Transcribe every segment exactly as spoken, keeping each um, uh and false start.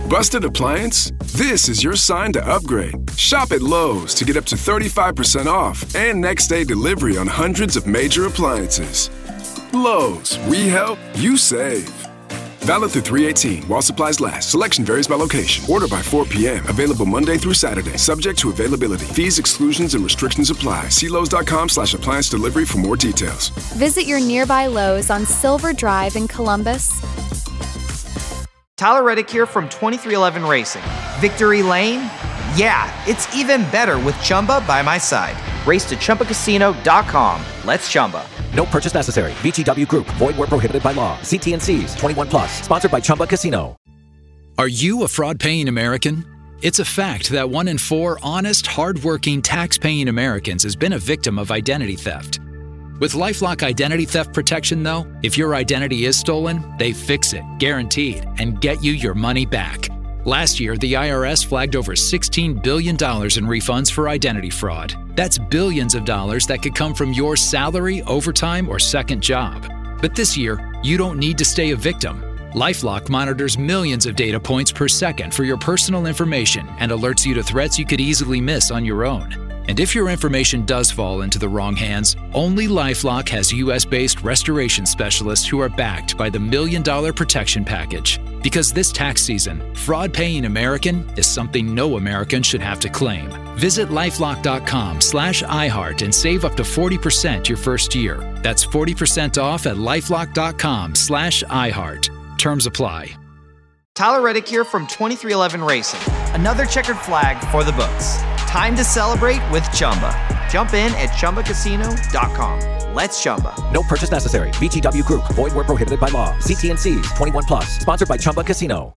Busted appliance? This is your sign to upgrade. Shop at Lowe's to get up to thirty-five percent off and next day delivery on hundreds of major appliances. Lowe's, we help, you save. Valid through three eighteen while supplies last. Selection varies by location. Order by four p.m. Available Monday through Saturday. Subject to availability. Fees, exclusions, and restrictions apply. See Lowe's.com slash appliance delivery for more details. Visit your nearby Lowe's on Silver Drive in Columbus. Tyler Reddick here from twenty-three eleven Racing. Victory Lane? Yeah, it's even better with Chumba by my side. Race to Chumba Casino dot com. Let's Chumba. No purchase necessary. V G W Group. Void where prohibited by law. See T and C's. twenty-one plus. Sponsored by Chumba Casino. Are you a fraud-paying American? It's a fact that one in four honest, hard-working, tax-paying Americans has been a victim of identity theft. With LifeLock Identity Theft Protection, though, if your identity is stolen, they fix it, guaranteed, and get you your money back. Last year, the I R S flagged over sixteen billion dollars in refunds for identity fraud. That's billions of dollars that could come from your salary, overtime, or second job. But this year, you don't need to stay a victim. LifeLock monitors millions of data points per second for your personal information and alerts you to threats you could easily miss on your own. And if your information does fall into the wrong hands, only LifeLock has U S-based restoration specialists who are backed by the Million Dollar Protection Package. Because this tax season, fraud-paying American is something no American should have to claim. Visit LifeLock.com slash iHeart and save up to forty percent your first year. That's forty percent off at LifeLock.com slash iHeart. Terms apply. Tyler Reddick here from twenty-three eleven Racing. Another checkered flag for the books. Time to celebrate with Chumba. Jump in at Chumba Casino dot com. Let's Chumba. No purchase necessary. V G W Group. Void where prohibited by law. See T and C's. twenty-one plus. Sponsored by Chumba Casino.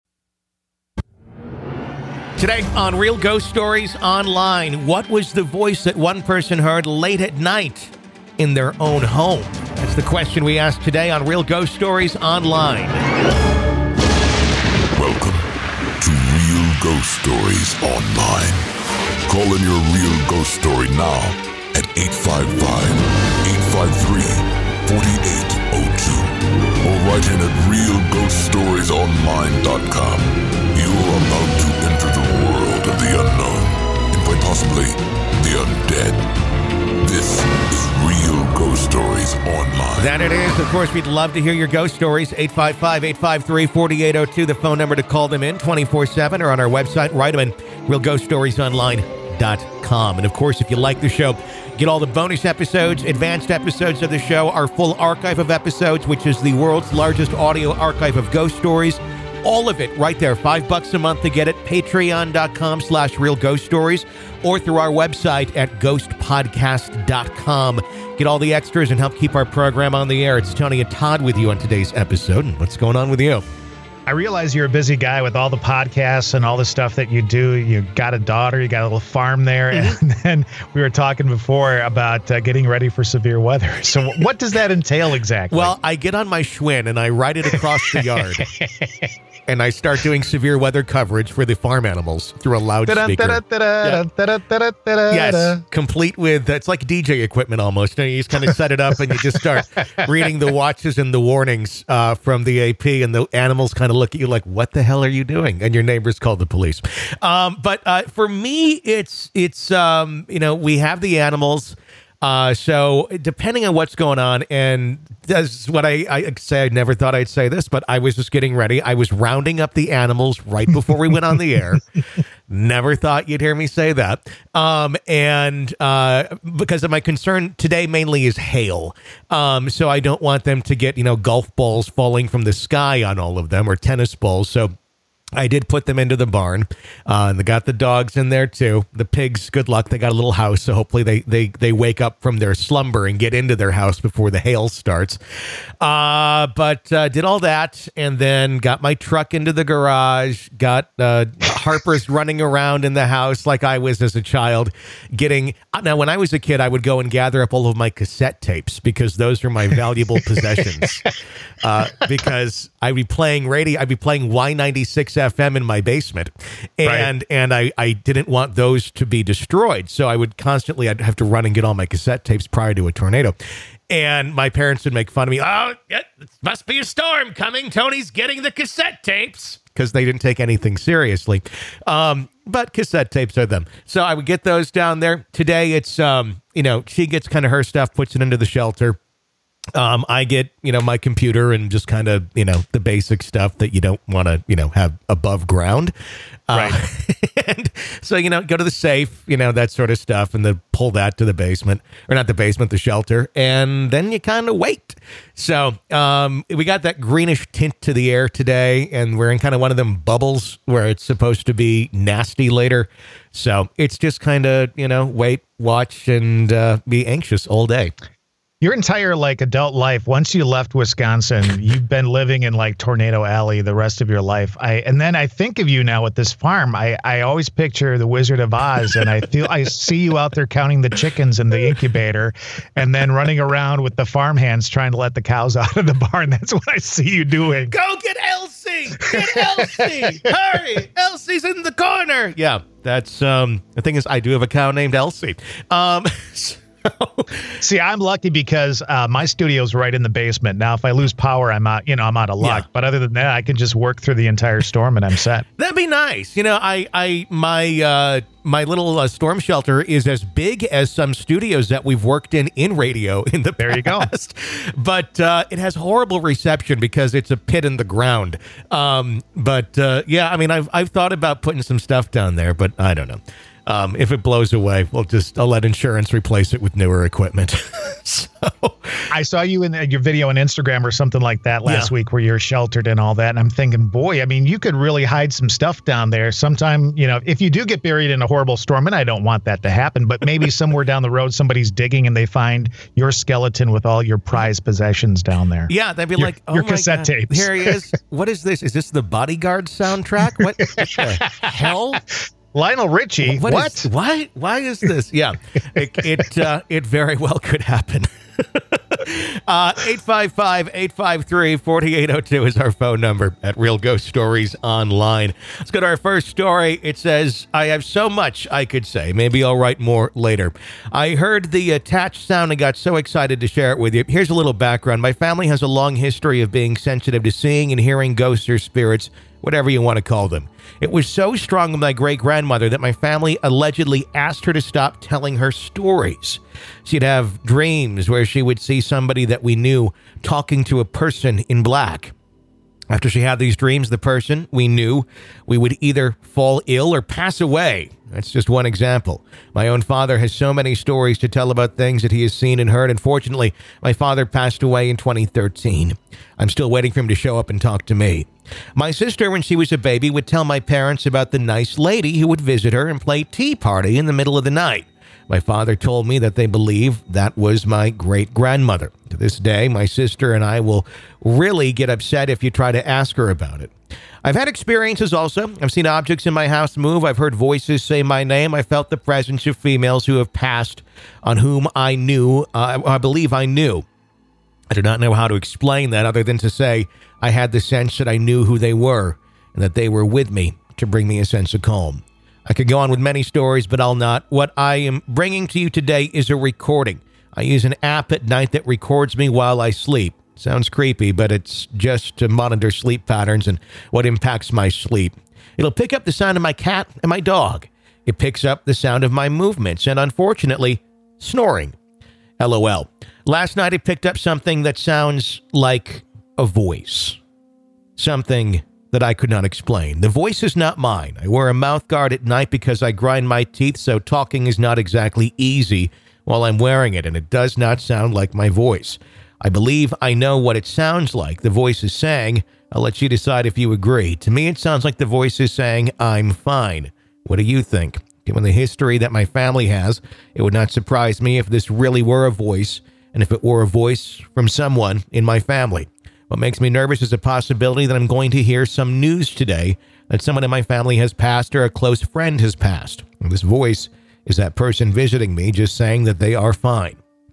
Today on Real Ghost Stories Online, what was the voice that one person heard late at night in their own home? That's the question we asked today on Real Ghost Stories Online. Welcome to Real Ghost Stories Online. Call in your real ghost story now at eight five five, eight five three, four eight zero two or write in at real ghost stories online dot com. You are about to enter the world of the unknown and quite possibly the undead. This is Real Ghost Stories Online. That it is. Of course, we'd love to hear your ghost stories. eight five five, eight five three, four eight zero two, the phone number to call them in twenty-four seven, or on our website, write them in real ghost stories online dot com. And of course, if you like the show, get all the bonus episodes, advanced episodes of the show, our full archive of episodes, which is the world's largest audio archive of ghost stories. All of it right there. Five bucks a month to get it. Patreon.com slash Real Ghost Stories, or through our website at ghost podcast dot com. Get all the extras and help keep our program on the air. It's Tony and Todd with you on today's episode. And what's going on with you? I realize you're a busy guy with all the podcasts and all the stuff that you do. You got a daughter, you got a little farm there. Mm-hmm. And then we were talking before about uh, getting ready for severe weather. So what does that entail exactly? Well, I get on my Schwinn and I ride it across the yard. And I start doing severe weather coverage for the farm animals through a loudspeaker. Yeah. Yes, complete with, it's like D J equipment almost. You just kind of set it up and you just start reading the watches and the warnings uh, from the A P, and the animals kind of look at you like, what the hell are you doing? And your neighbors call the police. Um, but uh, for me, it's, it's um, you know, we have the animals. Uh, so depending on what's going on, and that's what I, I say, I never thought I'd say this, but I was just getting ready. I was rounding up the animals right before we went on the air. Never thought you'd hear me say that. Um, and uh, because of my concern today mainly is hail. Um, so I don't want them to get, you know, golf balls falling from the sky on all of them, or tennis balls. So I did put them into the barn, uh, and they got the dogs in there too. The pigs, good luck. They got a little house, so hopefully they they they wake up from their slumber and get into their house before the hail starts. Uh, but uh, did all that, and then got my truck into the garage. Got uh, Harper's running around in the house like I was as a child. Getting now, when I was a kid, I would go and gather up all of my cassette tapes because those are my valuable possessions. Uh, because I'd be playing radio, I'd be playing Y ninety-six F M in my basement, and right. and I, I didn't want those to be destroyed, so I would constantly I'd have to run and get all my cassette tapes prior to a tornado. And my parents would make fun of me. Oh, it must be a storm coming. Tony's getting the cassette tapes, because they didn't take anything seriously. Um, but cassette tapes are them. So I would get those down there. Today it's, um, you know, she gets kind of her stuff, puts it into the shelter. Um, I get, you know, my computer and just kind of, you know, the basic stuff that you don't want to, you know, have above ground. Right. Uh, and so, you know, go to the safe, you know, that sort of stuff, and then pull that to the basement, or not the basement, the shelter. And then you kind of wait. So um, we got that greenish tint to the air today, and we're in kind of one of them bubbles where it's supposed to be nasty later. So it's just kind of, you know, wait, watch, and uh, be anxious all day. Your entire like adult life, once you left Wisconsin, you've been living in like Tornado Alley the rest of your life. I and then I think of you now at this farm. I, I always picture the Wizard of Oz, and I feel I see you out there counting the chickens in the incubator, and then running around with the farm hands trying to let the cows out of the barn. That's what I see you doing. Go get Elsie! Get Elsie! Hurry! Elsie's in the corner. Yeah, that's um. The thing is, I do have a cow named Elsie. Um. See, I'm lucky because uh, my studio's right in the basement. Now, if I lose power, I'm out. You know, I'm out of luck. Yeah. But other than that, I can just work through the entire storm and I'm set. That'd be nice. You know, I, I, my, uh, my little uh, storm shelter is as big as some studios that we've worked in in radio in the there past. You go. But uh, it has horrible reception because it's a pit in the ground. Um, but uh, yeah, I mean, I've, I've thought about putting some stuff down there, but I don't know. Um, if it blows away, we'll just, I'll let insurance replace it with newer equipment. So I saw you in your video on Instagram or something like that last yeah. week where you're sheltered and all that. And I'm thinking, boy, I mean, you could really hide some stuff down there sometime. You know, if you do get buried in a horrible storm, and I don't want that to happen, but maybe somewhere down the road, somebody's digging and they find your skeleton with all your prized possessions down there. Yeah. They'd be your, like, oh your my cassette God, tapes. Here he is. What is this? Is this the Bodyguard soundtrack? What, what the hell? Lionel Richie. What? What? Is, why? Why is this? Yeah, it it, uh, it very well could happen. uh, eight five five, eight five three, four eight zero two is our phone number at Real Ghost Stories Online. Let's go to our first story. It says, I have so much I could say. Maybe I'll write more later. I heard the attached sound and got so excited to share it with you. Here's a little background. My family has a long history of being sensitive to seeing and hearing ghosts or spirits, whatever you want to call them. It was so strong with my great-grandmother that my family allegedly asked her to stop telling her stories. She'd have dreams where she would see somebody that we knew talking to a person in black. After she had these dreams, the person we knew, we would either fall ill or pass away. That's just one example. My own father has so many stories to tell about things that he has seen and heard. Unfortunately, my father passed away in twenty thirteen. I'm still waiting for him to show up and talk to me. My sister, when she was a baby, would tell my parents about the nice lady who would visit her and play tea party in the middle of the night. My father told me that they believe that was my great-grandmother. To this day, my sister and I will really get upset if you try to ask her about it. I've had experiences also. I've seen objects in my house move. I've heard voices say my name. I felt the presence of females who have passed on whom I knew, uh, I believe I knew. I do not know how to explain that other than to say I had the sense that I knew who they were and that they were with me to bring me a sense of calm. I could go on with many stories, but I'll not. What I am bringing to you today is a recording. I use an app at night that records me while I sleep. Sounds creepy, but it's just to monitor sleep patterns and what impacts my sleep. It'll pick up the sound of my cat and my dog. It picks up the sound of my movements and, unfortunately, snoring. LOL. Last night it picked up something that sounds like a voice. Something that I could not explain. The voice is not mine. I wear a mouth guard at night because I grind my teeth, so talking is not exactly easy while I'm wearing it, and it does not sound like my voice. I believe I know what it sounds like. The voice is saying, I'll let you decide if you agree. To me, it sounds like the voice is saying, I'm fine. What do you think? Given the history that my family has, it would not surprise me if this really were a voice, and if it were a voice from someone in my family. What makes me nervous is a possibility that I'm going to hear some news today that someone in my family has passed or a close friend has passed. And this voice is that person visiting me just saying that they are fine.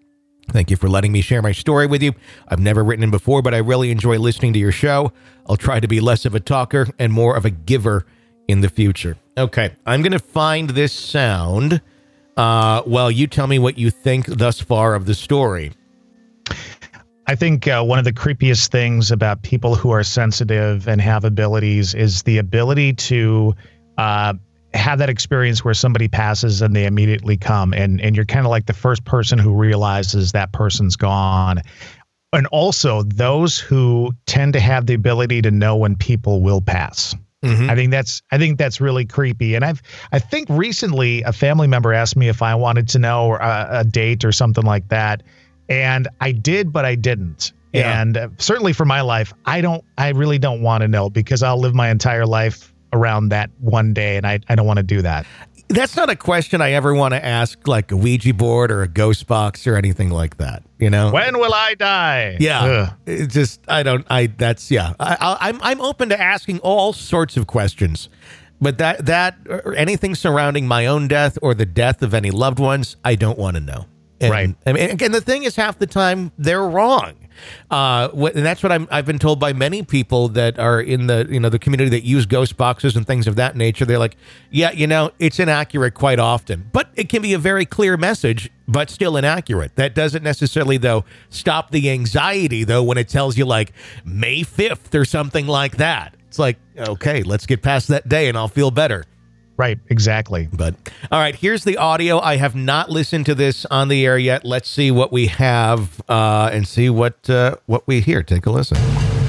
Thank you for letting me share my story with you. I've never written in before, but I really enjoy listening to your show. I'll try to be less of a talker and more of a giver in the future. Okay, I'm going to find this sound uh, while you tell me what you think thus far of the story. I think uh, one of the creepiest things about people who are sensitive and have abilities is the ability to uh, have that experience where somebody passes and they immediately come, and, and you're kind of like the first person who realizes that person's gone. And also those who tend to have the ability to know when people will pass. Mm-hmm. I think that's I think that's really creepy. And I've I think recently a family member asked me if I wanted to know a, a date or something like that. And I did, but I didn't. Yeah. And uh, certainly for my life, I don't, I really don't want to know, because I'll live my entire life around that one day, and I, I don't want to do that. That's not a question I ever want to ask, like a Ouija board or a ghost box or anything like that. You know, when will I die? Yeah, Ugh. It just I don't. I that's yeah. I, I, I'm I'm open to asking all sorts of questions, but that that or anything surrounding my own death or the death of any loved ones, I don't want to know. And, right. I mean, again, the thing is, half the time they're wrong, uh, and that's what I'm, I've been told by many people that are in the you know the community that use ghost boxes and things of that nature. They're like, yeah, you know, it's inaccurate quite often, but it can be a very clear message, but still inaccurate. That doesn't necessarily, though, stop the anxiety, though, when it tells you like May fifth or something like that. It's like, okay, let's get past that day, and I'll feel better. Right, exactly. But all right, here's the audio. I have not listened to this on the air yet. Let's see what we have uh, and see what uh, what we hear. Take a listen.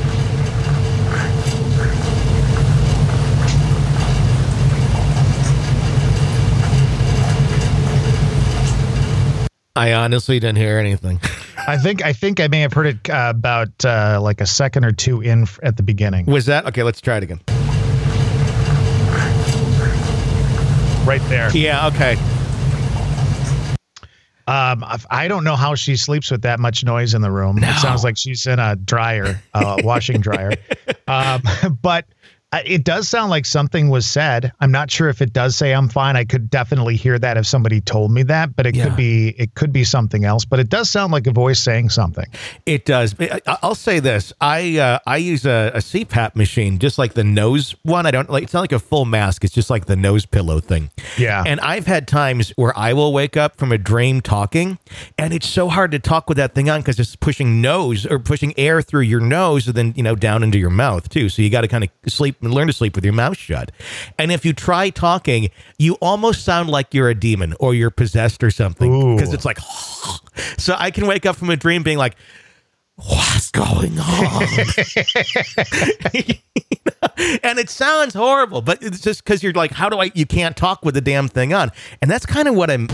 I honestly didn't hear anything. I think I think I may have heard it uh, about uh, like a second or two in f- at the beginning. Was that okay? Let's try it again. Right there. Yeah, okay. Um, I don't know how she sleeps with that much noise in the room. No. It sounds like she's in a dryer, uh, washing dryer. Um, but it does sound like something was said. I'm not sure if it does say I'm fine. I could definitely hear that if somebody told me that, but it yeah. could be it could be something else. But it does sound like a voice saying something. It does. I'll say this: I uh, I use a, a C PAP machine, just like the nose one. I don't like. It's not like a full mask. It's just like the nose pillow thing. Yeah. And I've had times where I will wake up from a dream talking, and it's so hard to talk with that thing on because it's pushing nose or pushing air through your nose and then you know down into your mouth too. So you got to kind of sleep. Learn to sleep with your mouth shut. And if you try talking, you almost sound like you're a demon or you're possessed or something because it's like, so I can wake up from a dream being like, what's going on? And it sounds horrible, but it's just because you're like, how do I, you can't talk with the damn thing on. And that's kind of what I'm,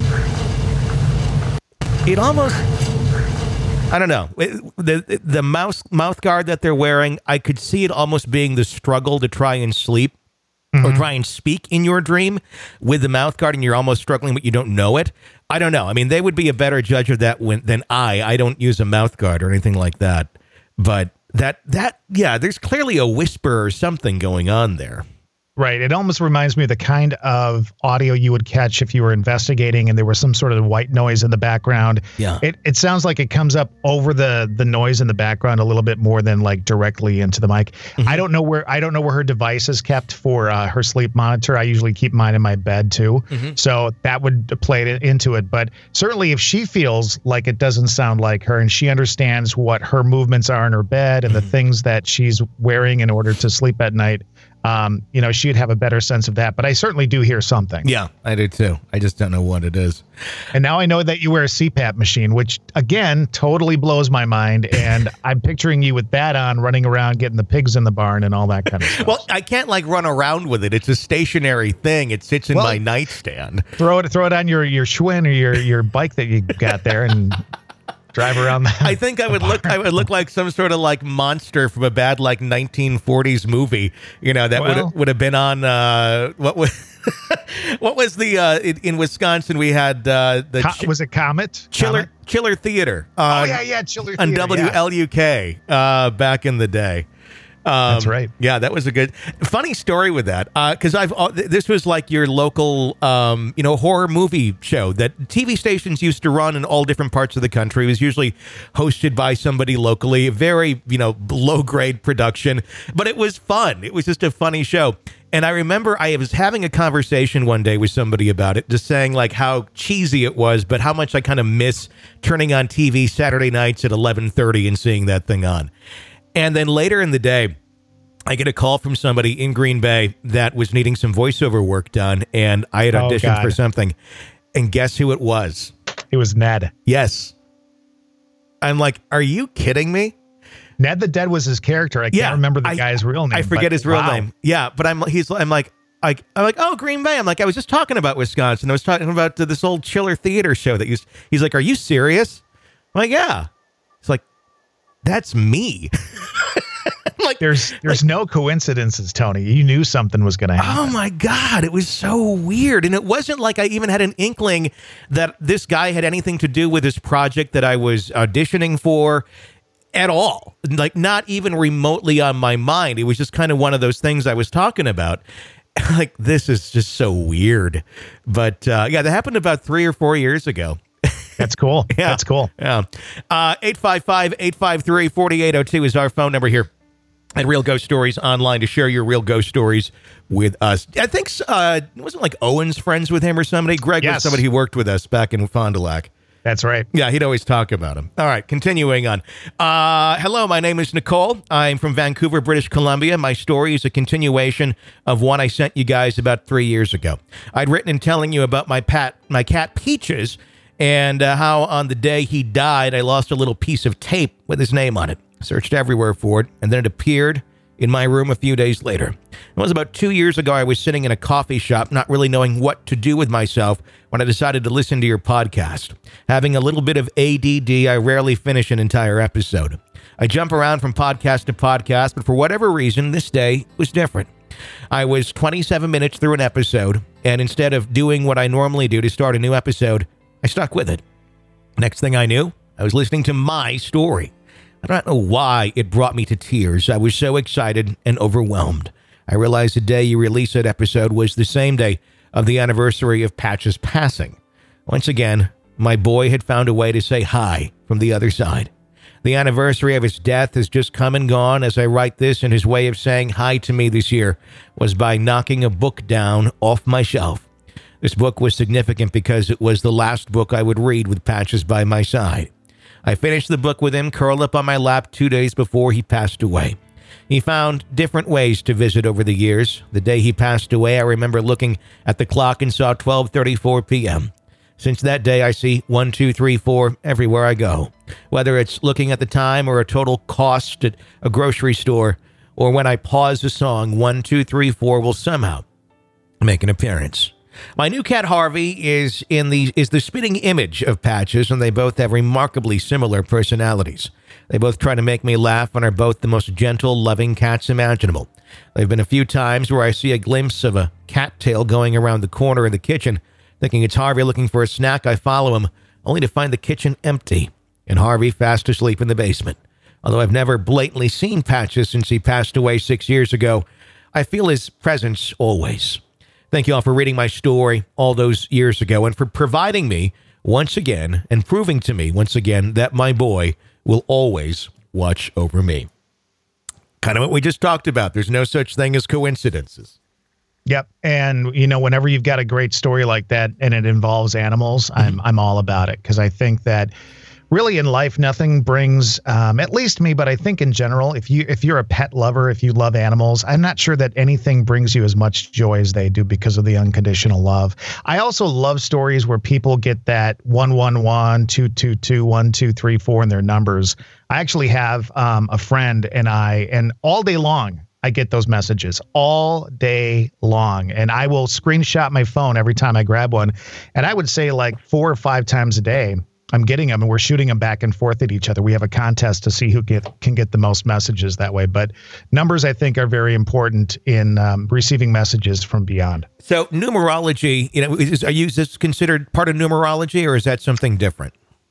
it almost, I don't know. The the mouse mouth guard that they're wearing, I could see it almost being the struggle to try and sleep mm-hmm. or try and speak in your dream with the mouth guard, and you're almost struggling, but you don't know it. I don't know. I mean, they would be a better judge of that when, than I. I don't use a mouth guard or anything like that. But that, that yeah, there's clearly a whisper or something going on there. Right. It almost reminds me of the kind of audio you would catch if you were investigating and there was some sort of white noise in the background. Yeah. It it sounds like it comes up over the the noise in the background a little bit more than like directly into the mic. Mm-hmm. I don't know where I don't know where her device is kept for uh, her sleep monitor. I usually keep mine in my bed too. Mm-hmm. So that would play it into it. But certainly if she feels like it doesn't sound like her and she understands what her movements are in her bed and mm-hmm. the things that she's wearing in order to sleep at night, Um, you know, she'd have a better sense of that. But I certainly do hear something. Yeah, I do too. I just don't know what it is. And now I know that you wear a C PAP machine, which, again, totally blows my mind. And I'm picturing you with that on, running around, getting the pigs in the barn and all that kind of stuff. Well, I can't, like, run around with it. It's a stationary thing. It sits in well, my nightstand. Throw it throw it on your, your Schwinn or your, your bike that you got there and drive around that. I think I would look I would look like some sort of like monster from a bad like nineteen forties movie, you know, that well, would would have been on uh what was what was the uh in, in Wisconsin we had uh the Co- ch- was it Comet? Chiller Comet? Chiller Theater. On, oh yeah, yeah, Chiller Theater. On W L U K yeah. uh back in the day. Um, That's right. Yeah, that was a good, funny story with that. Because I've uh, this was like your local, um, you know, horror movie show that T V stations used to run in all different parts of the country. It was usually hosted by somebody locally. Very, you know, low grade production, but it was fun. It was just a funny show. And I remember I was having a conversation one day with somebody about it, just saying like how cheesy it was, but how much I kind of miss turning on T V Saturday nights at eleven thirty and seeing that thing on. And then later in the day, I get a call from somebody in Green Bay that was needing some voiceover work done, and I had auditioned oh, for something. And guess who it was? It was Ned. Yes. I'm like, are you kidding me? Ned the Dead was his character. I can't yeah, remember the I, guy's real name. I forget but, his real wow. name. Yeah, but I'm he's I'm like I, I'm like, oh, Green Bay. I'm like, I was just talking about Wisconsin. I was talking about uh, this old Chiller Theater show that used. He's like, are you serious? I'm like, yeah. It's like, that's me. Like, there's there's like, no coincidences, Tony. You knew something was going to happen. Oh my God, it was so weird. And it wasn't like I even had an inkling that this guy had anything to do with this project that I was auditioning for at all. Like, not even remotely on my mind. It was just kind of one of those things I was talking about. Like, this is just so weird. But uh, yeah, that happened about three or four years ago. That's cool. Yeah. That's cool. Yeah. Uh, eight five five, eight five three, four eight zero two is our phone number here at Real Ghost Stories Online to share your real ghost stories with us. I think, uh, wasn't like Owen's friends with him or somebody? Greg yes. was somebody who worked with us back in Fond du Lac. That's right. Yeah, he'd always talk about him. All right, continuing on. Uh, hello, my name is Nicole. I'm from Vancouver, British Columbia. My story is a continuation of one I sent you guys about three years ago. I'd written and telling you about my pat, my cat Peaches, and uh, how on the day he died, I lost a little piece of tape with his name on it. Searched everywhere for it, and then it appeared in my room a few days later. It was about two years ago. I was sitting in a coffee shop, not really knowing what to do with myself, when I decided to listen to your podcast. Having a little bit of A D D, I rarely finish an entire episode. I jump around from podcast to podcast, but for whatever reason, this day was different. I was twenty-seven minutes through an episode, and instead of doing what I normally do to start a new episode, I stuck with it. Next thing I knew, I was listening to my story. I don't know why it brought me to tears. I was so excited and overwhelmed. I realized the day you released that episode was the same day of the anniversary of Patch's passing. Once again, my boy had found a way to say hi from the other side. The anniversary of his death has just come and gone as I write this, and his way of saying hi to me this year was by knocking a book down off my shelf. This book was significant because it was the last book I would read with Patches by my side. I finished the book with him curled up on my lap two days before he passed away. He found different ways to visit over the years. The day he passed away, I remember looking at the clock and saw twelve thirty-four p.m. Since that day, I see one, two, three, four everywhere I go. Whether it's looking at the time or a total cost at a grocery store, or when I pause a song, one, two, three, four will somehow make an appearance. My new cat Harvey is in the is the spitting image of Patches, and they both have remarkably similar personalities. They both try to make me laugh and are both the most gentle, loving cats imaginable. There have been a few times where I see a glimpse of a cat tail going around the corner in the kitchen. Thinking it's Harvey looking for a snack, I follow him, only to find the kitchen empty and Harvey fast asleep in the basement. Although I've never blatantly seen Patches since he passed away six years ago, I feel his presence always. Thank you all for reading my story all those years ago and for providing me once again and proving to me once again that my boy will always watch over me. Kind of what we just talked about. There's no such thing as coincidences. Yep. And, you know, whenever you've got a great story like that and it involves animals, mm-hmm. I'm I'm all about it, because I think that really in life, nothing brings, um, at least me, but I think in general, if you if you're a pet lover, if you love animals, I'm not sure that anything brings you as much joy as they do because of the unconditional love. I also love stories where people get that one one one, two two two, one two three four in their numbers. I actually have um, a friend and I, and all day long, I get those messages all day long, and I will screenshot my phone every time I grab one. And I would say like four or five times a day, I'm getting them, and we're shooting them back and forth at each other. We have a contest to see who get can get the most messages that way. But numbers, I think, are very important in um, receiving messages from beyond. So numerology, you know, is, are you is this considered part of numerology, or is that something different?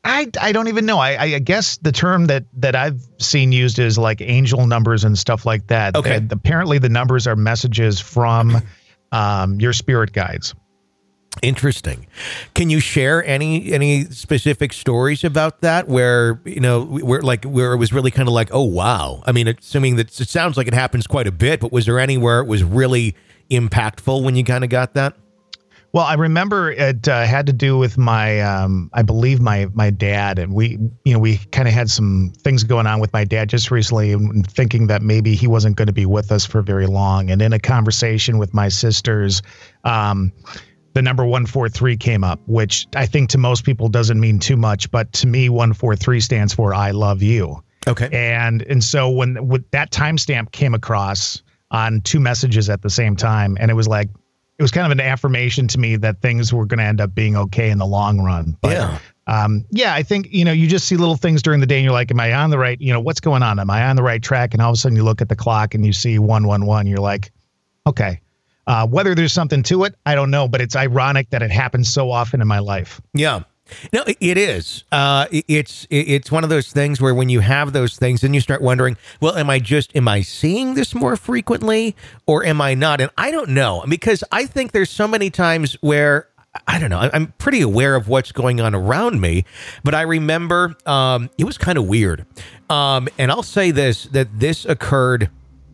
I, I don't even know. I, I guess the term that, that I've seen used is like angel numbers and stuff like that. Okay. And apparently the numbers are messages from um, your spirit guides. Interesting. Can you share any any specific stories about that where, you know, where like where it was really kind of like, oh, wow. I mean, assuming that it sounds like it happens quite a bit, but was there anywhere it was really impactful when you kind of got that? Well, I remember it uh, had to do with my, um, I believe my my dad, and we, you know, we kind of had some things going on with my dad just recently, and thinking that maybe he wasn't going to be with us for very long. And in a conversation with my sisters, um, the number one four three came up, which I think to most people doesn't mean too much, but to me, one four three stands for I love you. Okay. And and so when, when that timestamp came across on two messages at the same time, and it was like, it was kind of an affirmation to me that things were going to end up being okay in the long run. But, yeah. Um, yeah, I think, you know, you just see little things during the day and you're like, am I on the right, you know, what's going on? Am I on the right track? And all of a sudden you look at the clock and you see one, one, one, you're like, okay, uh, whether there's something to it, I don't know, but it's ironic that it happens so often in my life. Yeah. No, it is. Uh, it's it's one of those things where when you have those things, then you start wondering, well, am I just, am I seeing this more frequently or am I not? And I don't know, because I think there's so many times where, I don't know, I'm pretty aware of what's going on around me, but I remember um, it was kind of weird. Um, and I'll say this, that this occurred,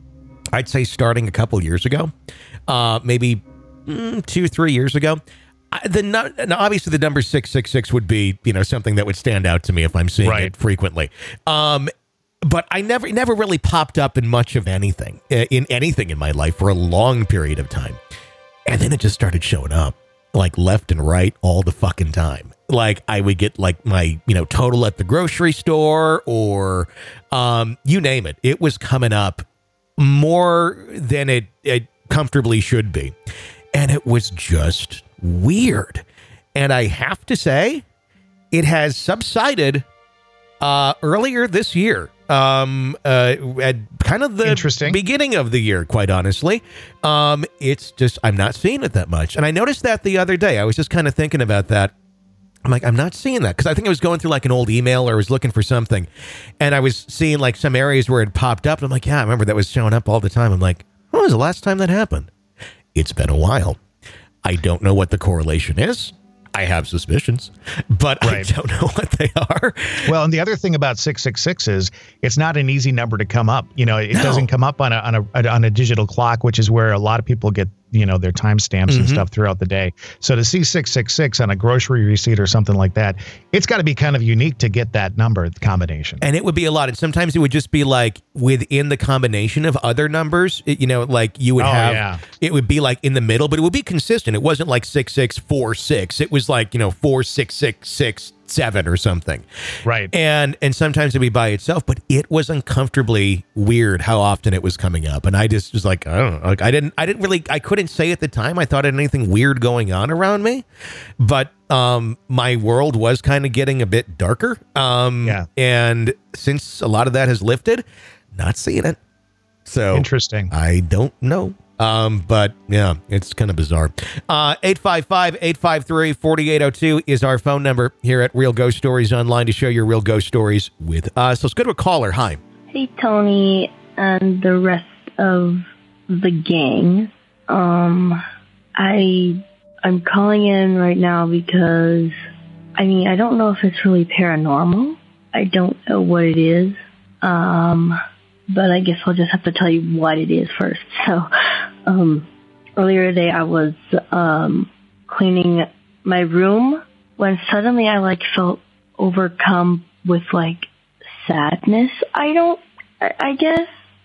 I'd say starting a couple years ago, uh, maybe mm, two, three years ago. I, the now obviously the number six six six would be, you know, something that would stand out to me if I'm seeing right. it frequently. Um, but I never never really popped up in much of anything, in anything in my life for a long period of time. And then it just started showing up like left and right all the fucking time. Like I would get like my, you know, total at the grocery store or um, you name it. It was coming up more than it, it comfortably should be. And it was just weird. And I have to say, it has subsided uh, earlier this year. Um, uh, at kind of the beginning of the year, quite honestly. Um, it's just, I'm not seeing it that much. And I noticed that the other day. I was just kind of thinking about that. I'm like, I'm not seeing that. Because I think I was going through like an old email or I was looking for something. And I was seeing like some areas where it popped up. And I'm like, yeah, I remember that was showing up all the time. I'm like, when was the last time that happened? It's been a while. I don't know what the correlation is. I have suspicions, but right. I don't know what they are. Well, and the other thing about six six six is it's not an easy number to come up. You know, it No. doesn't come up on a, on a on a digital clock, which is where a lot of people get, you know, their timestamps Mhm. and stuff throughout the day. So to see six six six on a grocery receipt or something like that, it's got to be kind of unique to get that number combination. And it would be a lot. And sometimes it would just be like within the combination of other numbers, it, you know, like you would Oh, have, yeah. it would be like in the middle, but it would be consistent. It wasn't like six six four six. It was like, you know, four six six six seven or something. Right. And and sometimes it'd be by itself, but it was uncomfortably weird how often it was coming up. And I just was like, I don't know. Like I didn't I didn't really I couldn't say at the time I thought I had anything weird going on around me. But um my world was kind of getting a bit darker. Um Yeah. and since a lot of that has lifted, not seeing it. So Interesting. I don't know. Um, but yeah, it's kind of bizarre. Uh, eight five five, eight five three, four eight zero two is our phone number here at Real Ghost Stories Online to share your real ghost stories with us. Let's go to a caller. Hi. Hey, Tony and the rest of the gang. Um, I, I'm calling in right now because, I mean, I don't know if it's really paranormal. I don't know what it is. Um, but I guess I'll just have to tell you what it is first. So, um, earlier today I was, um, cleaning my room when suddenly I, like, felt overcome with, like, sadness. I don't, I, I guess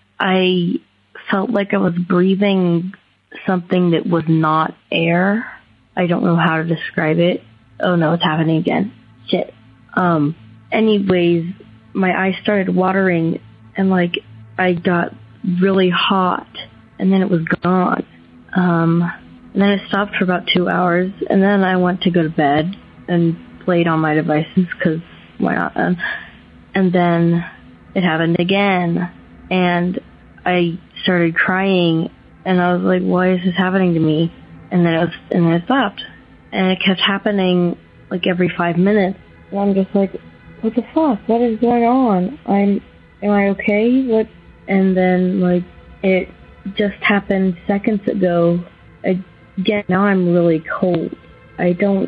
I felt like I was breathing something that was not air. I don't know how to describe it. Oh no, it's happening again. Shit. Um, anyways, my eyes started watering and, like, I got really hot and then it was gone. Um, and then it stopped for about two hours and then I went to go to bed and played on my devices because why not? Um, and then it happened again and I started crying and I was like, why is this happening to me? And then it was, and then it stopped and it kept happening like every five minutes. And I'm just like, what the fuck? What is going on? I'm, am I okay? What? And then, like, it just happened seconds ago. Again, now I'm really cold. I don't,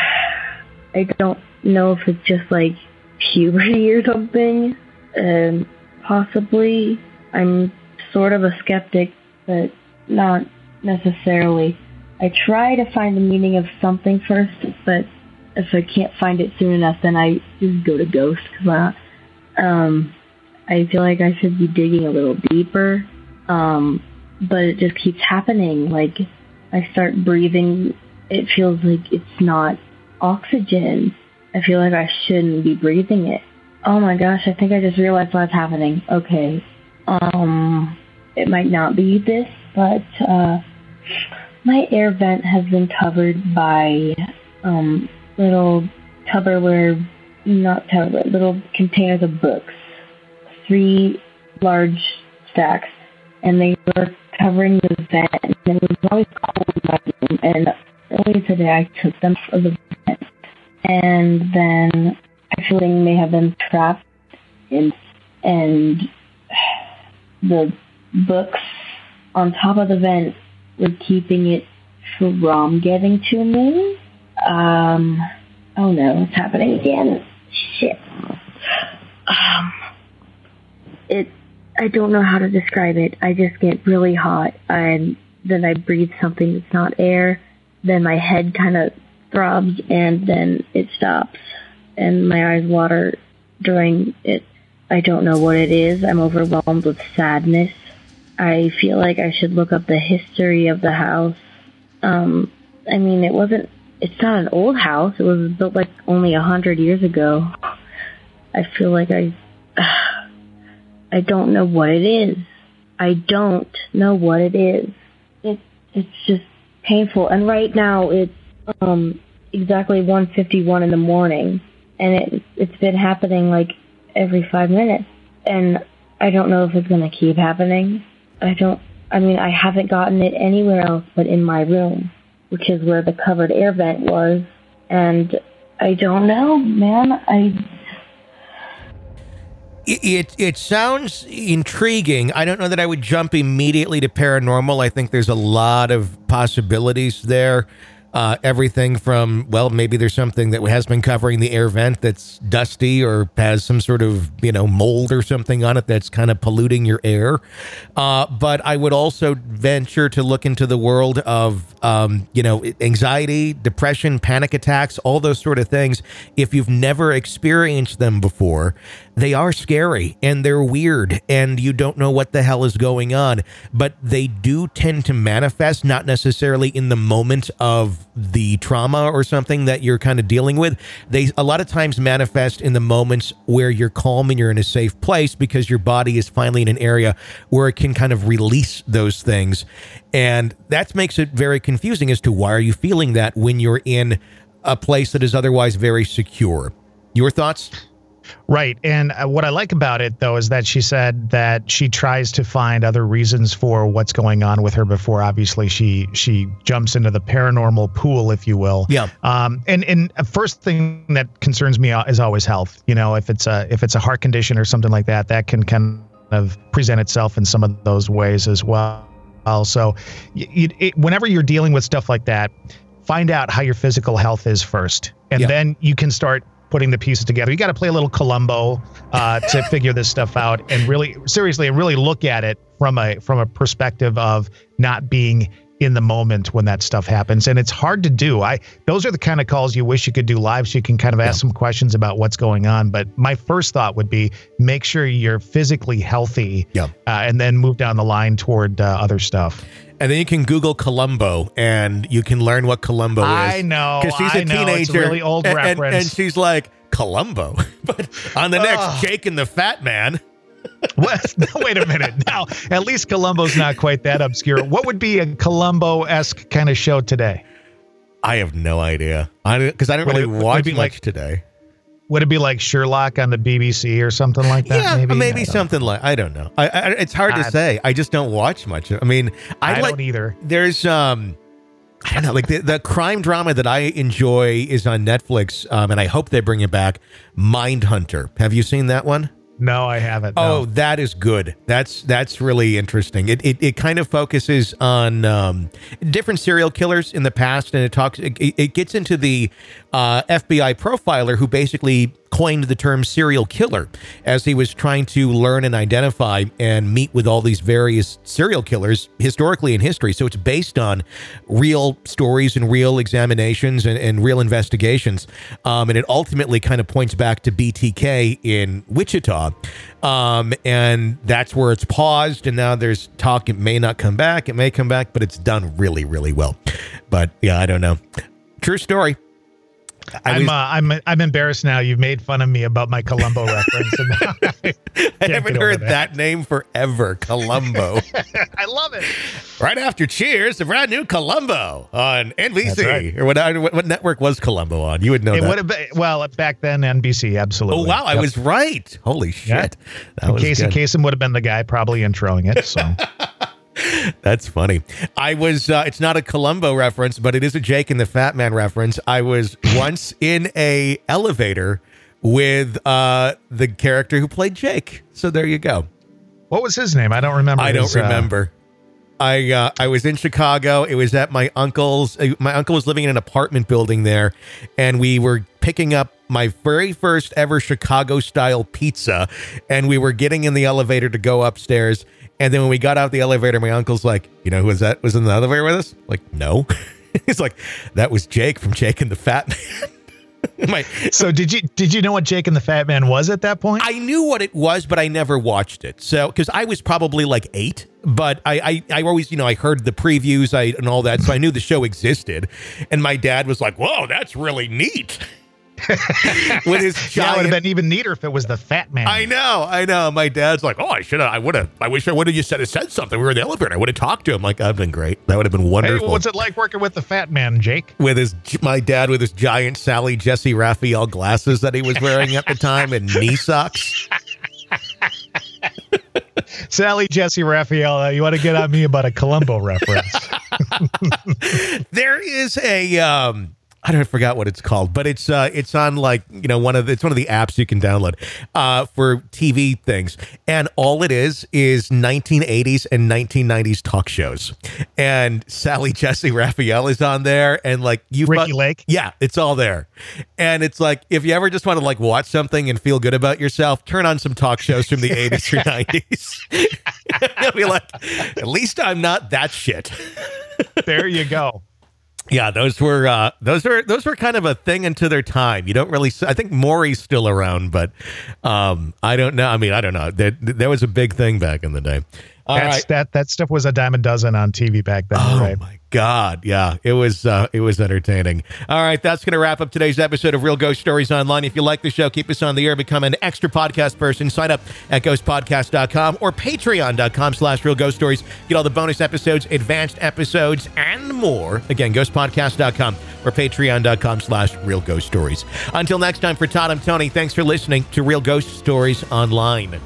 I don't know if it's just, like, puberty or something. Um, possibly. I'm sort of a skeptic, but not necessarily. I try to find the meaning of something first, but if I can't find it soon enough, then I just go to ghost. Cause I, um, I feel like I should be digging a little deeper, um, but it just keeps happening. Like, I start breathing, it feels like it's not oxygen. I feel like I shouldn't be breathing it. Oh my gosh, I think I just realized what's happening. Okay, um, it might not be this, but uh, my air vent has been covered by um, little Tupperware, not Tupperware, little containers of books. Three large stacks, and they were covering the vent, and it was always cold in my room, and earlier today I took them out of the vent, and then I feel they may have been trapped in, and the books on top of the vent were keeping it from getting to me. Um, oh no, it's happening again. Shit. Um, it, I don't know how to describe it. I just get really hot, and then I breathe something that's not air, then my head kind of throbs, and then it stops, and my eyes water during it. I don't know what it is. I'm overwhelmed with sadness. I feel like I should look up the history of the house. Um, I mean, it wasn't, it's not an old house. It was built like only a hundred years ago. I feel like I, I don't know what it is. I don't know what it is. It, it's just painful. And right now it's, um, exactly one fifty-one in the morning. And it, it's been happening like every five minutes. And I don't know if it's going to keep happening. I don't, I mean, I haven't gotten it anywhere else but in my room, which is where the covered air vent was. And I don't know, man. I... It, it, it sounds intriguing. I don't know that I would jump immediately to paranormal. I think there's a lot of possibilities there. Uh, everything from, well, maybe there's something that has been covering the air vent that's dusty or has some sort of, you know, mold or something on it that's kind of polluting your air. Uh, but I would also venture to look into the world of, um, you know, anxiety, depression, panic attacks, all those sort of things. If you've never experienced them before, they are scary and they're weird and you don't know what the hell is going on, but they do tend to manifest, not necessarily in the moment of the trauma or something that you're kind of dealing with. They a lot of times manifest in the moments where you're calm and you're in a safe place because your body is finally in an area where it can kind of release those things. And that makes it very confusing as to why are you feeling that when you're in a place that is otherwise very secure. Your thoughts? Right. And uh, what I like about it, though, is that she said that she tries to find other reasons for what's going on with her before, obviously, she she jumps into the paranormal pool, if you will. Yeah. Um. And and first thing that concerns me is always health. You know, if it's a if it's a heart condition or something like that, that can kind of present itself in some of those ways as well. So, you, it, whenever you're dealing with stuff like that, find out how your physical health is first, and yeah. then you can start putting the pieces together. You got to play a little Columbo uh, to figure this stuff out, and really, seriously, and really look at it from a from a perspective of not being in the moment when that stuff happens. And it's hard to do. I those are the kind of calls you wish you could do live, so you can kind of ask yeah. some questions about what's going on. But my first thought would be make sure you're physically healthy, yeah. uh, and then move down the line toward uh, other stuff. And then you can Google Columbo, and you can learn what Columbo is. I know, because she's a I know, teenager, it's a really old and, reference, and, and she's like Columbo. But on the next uh, Jake and the Fat Man. What? Wait a minute. Now, at least Columbo's not quite that obscure. What would be a Columbo-esque kind of show today? I have no idea. I because I don't really it, watch much like, today. Would it be like Sherlock on the B B C or something like that? Yeah, maybe, maybe something know. like I don't know. I, I it's hard I, to say. I just don't watch much. I mean, I, I like, don't either. There's um, I don't know, like the, the crime drama that I enjoy is on Netflix, um, and I hope they bring it back. Mindhunter. Have you seen that one? No, I haven't. No. Oh, that is good. That's that's really interesting. It it, it kind of focuses on um, different serial killers in the past, and it talks. It, it gets into the uh, F B I profiler who basically coined the term serial killer as he was trying to learn and identify and meet with all these various serial killers historically in history. So it's based on real stories and real examinations and, and real investigations. Um, and it ultimately kind of points back to B T K in Wichita. Um, and that's where it's paused. And now there's talk. It may not come back. It may come back, but it's done really, really well. But yeah, I don't know. True story. I I'm was, uh, I'm I'm embarrassed now. You've made fun of me about my Columbo reference. And now I, I haven't heard that. that name forever. Columbo. I love it. Right after Cheers, the brand new Columbo on N B C. Right. Or what, what what network was Columbo on? You would know it that. Would have been, well, back then, N B C, absolutely. Oh, wow. I yep. was right. Holy shit. Yep. That was Casey good. Kasem would have been the guy probably introing it. So. That's funny. I was, uh, it's not a Columbo reference, but it is a Jake and the Fat Man reference. I was once in a elevator with uh, the character who played Jake. So there you go. What was his name? I don't remember. I don't his, remember. Uh... I uh, I was in Chicago. It was at my uncle's. Uh, my uncle was living in an apartment building there, and we were picking up my very first ever Chicago-style pizza, and we were getting in the elevator to go upstairs. And then when we got out the elevator, my uncle's like, you know, who was that? Was in the elevator with us? Like, no. He's like, that was Jake from Jake and the Fat Man. my, so did you did you know what Jake and the Fat Man was at that point? I knew what it was, but I never watched it. So because I was probably like eight, but I, I I always, you know, I heard the previews I and all that, so I knew the show existed. And my dad was like, whoa, that's really neat. With his giant, yeah, it would have been even neater if it was the Fat Man. I know, I know. My dad's like, oh, I should have, I would have, I wish I would have just said, said something. We were in the elevator. I would have talked to him. Like, that'd been great. That would have been wonderful. Hey, what's it like working with the Fat Man, Jake? With his, my dad with his giant Sally Jesse Raphael glasses that he was wearing at the time and knee socks. Sally Jesse Raphael, uh, you want to get on me about a Columbo reference? There is a, um, I don't forgot what it's called, but it's uh, it's on like, you know, one of the, it's one of the apps you can download uh, for T V things, and all it is is nineteen eighties and nineteen nineties talk shows, and Sally Jesse Raphael is on there, and like you, Ricky Lake, yeah, it's all there, and it's like if you ever just want to like watch something and feel good about yourself, turn on some talk shows from the eighties or nineties. You'll be like, at least I'm not that shit. There you go. Yeah, those were uh, those were those were kind of a thing into their time. You don't really. I think Maury's still around, but um, I don't know. I mean, I don't know. There, there was a big thing back in the day. All That's, right. That that stuff was a dime a dozen on T V back then. Oh right? my God. Yeah, it was uh, it was entertaining. All right, that's going to wrap up today's episode of Real Ghost Stories Online. If you like the show, keep us on the air, become an extra podcast person. Sign up at ghost podcast dot com or patreon dot com slash real ghost stories. Get all the bonus episodes, advanced episodes, and more. Again, ghost podcast dot com or patreon dot com slash real ghost stories. Until next time, for Todd, I'm Tony. Thanks for listening to Real Ghost Stories Online.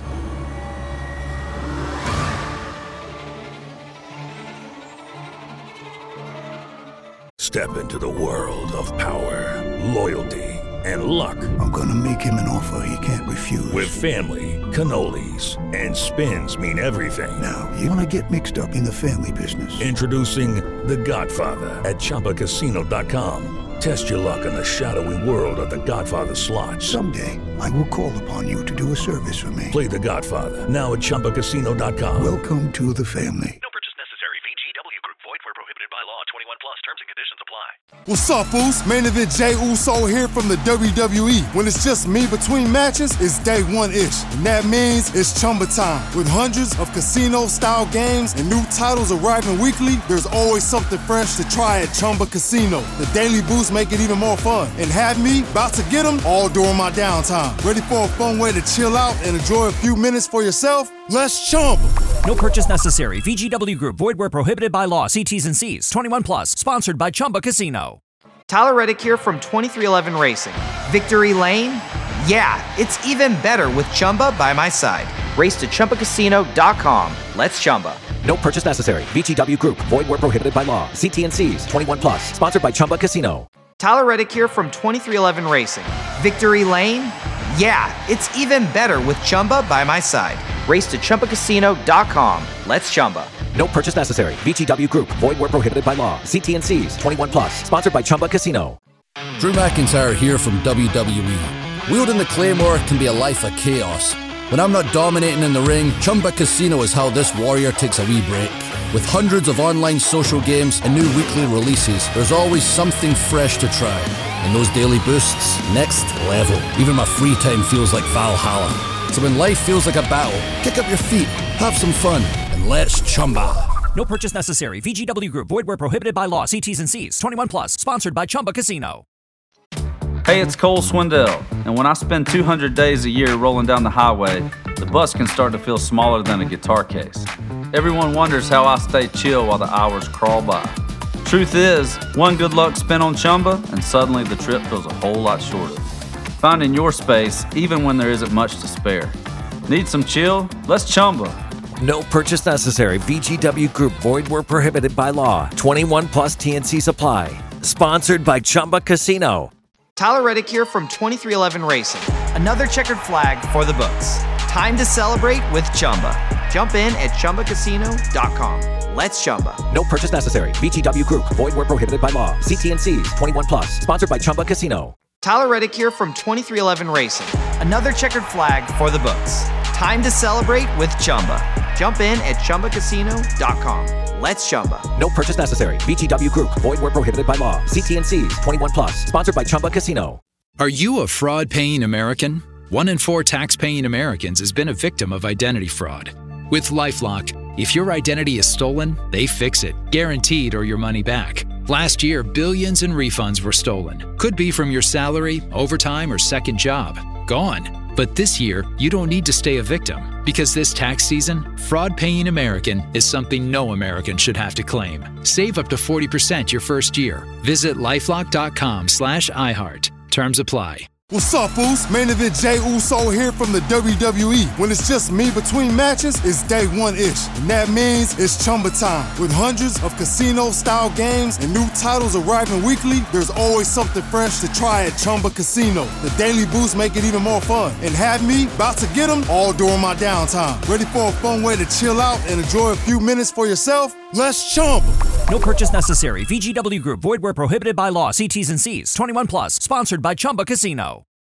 Step into the world of power, loyalty, and luck. I'm gonna make him an offer he can't refuse. With family, cannolis, and spins mean everything. Now, you wanna get mixed up in the family business. Introducing The Godfather at Chumba Casino dot com. Test your luck in the shadowy world of The Godfather slot. Someday, I will call upon you to do a service for me. Play The Godfather, now at Chumba Casino dot com. Welcome to the family. No purchase necessary. V G W Group. Void where prohibited by law. twenty-one plus. Terms and conditions apply. What's up, Foos? Main Event Jey Uso here from the W W E. When it's just me between matches, it's day one-ish. And that means it's Chumba time. With hundreds of casino-style games and new titles arriving weekly, there's always something fresh to try at Chumba Casino. The daily boosts make it even more fun. And have me about to get them all during my downtime. Ready for a fun way to chill out and enjoy a few minutes for yourself? Let's Chumba. No purchase necessary. V G W Group. Void where prohibited by law. See T's and C's. twenty-one plus. Sponsored by Chumba Casino. Tyler Reddick here from twenty-three eleven Racing. Victory Lane? Yeah, it's even better with Chumba by my side. Race to Chumba Casino dot com. Let's Chumba. No purchase necessary. V G W Group. Void where prohibited by law. See T N Cs. twenty-one plus. Sponsored by Chumba Casino. Tyler Reddick here from twenty-three eleven Racing. Victory Lane? Yeah, it's even better with Chumba by my side. Race to Chumba Casino dot com. Let's Chumba. No purchase necessary. V G W Group. Void where prohibited by law. See T N Cs. twenty-one plus. Sponsored by Chumba Casino. Drew McIntyre here from W W E. Wielding the Claymore can be a life of chaos. When I'm not dominating in the ring, Chumba Casino is how this warrior takes a wee break. With hundreds of online social games and new weekly releases, there's always something fresh to try. And those daily boosts, next level. Even my free time feels like Valhalla. So when life feels like a battle, kick up your feet, have some fun, and let's Chumba. No purchase necessary. V G W Group. Void where prohibited by law. See T's and C's. twenty-one plus. Sponsored by Chumba Casino. Hey, it's Cole Swindell, and when I spend two hundred days a year rolling down the highway, the bus can start to feel smaller than a guitar case. Everyone wonders how I stay chill while the hours crawl by. Truth is, one good luck spin on Chumba, and suddenly the trip feels a whole lot shorter. Finding your space, even when there isn't much to spare. Need some chill? Let's Chumba. No purchase necessary. V G W Group. Void where prohibited by law. twenty-one plus T N C supply. Sponsored by Chumba Casino. Tyler Reddick here from twenty-three eleven Racing. Another checkered flag for the books. Time to celebrate with Chumba. Jump in at Chumba Casino dot com. Let's Chumba. No purchase necessary. V G W Group. Void where prohibited by law. See T N Cs. twenty-one plus. Sponsored by Chumba Casino. Tyler Reddick here from twenty-three eleven Racing. Another checkered flag for the books. Time to celebrate with Chumba. Jump in at Chumba Casino dot com. Let's Chumba. No purchase necessary. V G W Group. Void where prohibited by law. See T N Cs. twenty-one plus. Sponsored by Chumba Casino. Are you a fraud-paying American? One in four tax-paying Americans has been a victim of identity fraud. With LifeLock, if your identity is stolen, they fix it, guaranteed, or your money back. Last year, billions in refunds were stolen. Could be from your salary, overtime, or second job. Gone. But this year, you don't need to stay a victim, because this tax season, fraud-paying American is something no American should have to claim. Save up to forty percent your first year. Visit lifelock.com slash iHeart. Terms apply. What's up, Foos? Main Event Jey Uso here from the W W E. When it's just me between matches, it's day one-ish. And that means it's Chumba time. With hundreds of casino-style games and new titles arriving weekly, there's always something fresh to try at Chumba Casino. The daily boosts make it even more fun. And have me about to get them all during my downtime. Ready for a fun way to chill out and enjoy a few minutes for yourself? Let's Chumba. No purchase necessary. V G W Group. Void where prohibited by law. See T's and C's. twenty-one plus. Sponsored by Chumba Casino.